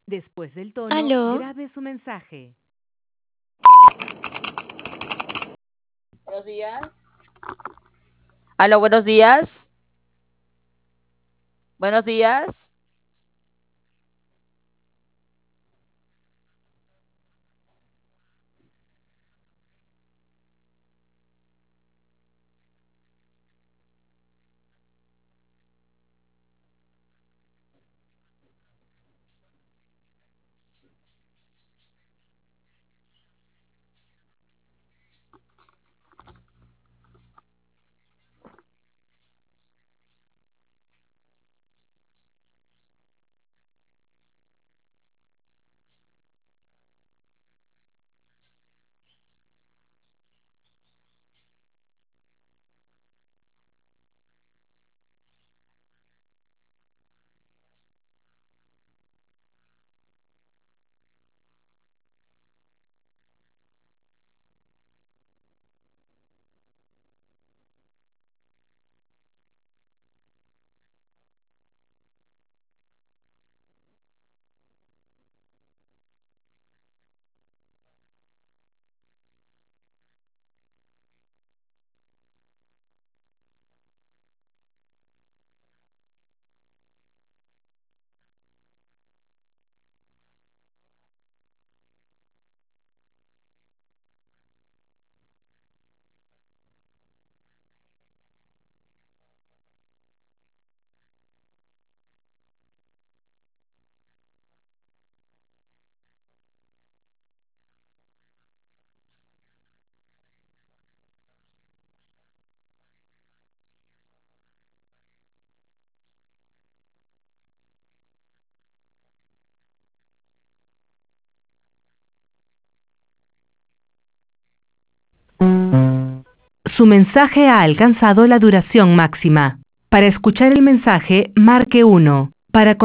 Después del tono, Aló. grabe su mensaje. Buenos días. Aló, buenos días. Buenos días. Su mensaje ha alcanzado la duración máxima. Para escuchar el mensaje, marque 1. Para